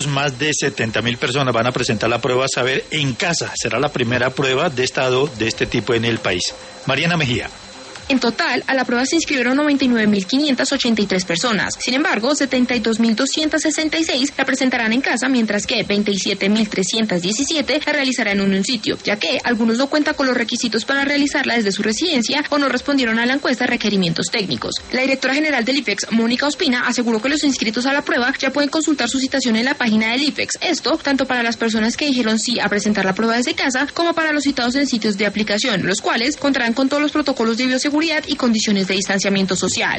Más de 70.000 personas van a presentar la prueba Saber en casa. Será la primera prueba de estado de este tipo en el país. Mariana Mejía. En total, a la prueba se inscribieron 99.583 personas. Sin embargo, 72.266 la presentarán en casa, mientras que 27.317 la realizarán en un sitio, ya que algunos no cuentan con los requisitos para realizarla desde su residencia o no respondieron a la encuesta de requerimientos técnicos. La directora general del IFEX, Mónica Ospina, aseguró que los inscritos a la prueba ya pueden consultar su citación en la página del IFEX. Esto, tanto para las personas que dijeron sí a presentar la prueba desde casa, como para los citados en sitios de aplicación, los cuales contarán con todos los protocolos de bioseguridad y condiciones de distanciamiento social.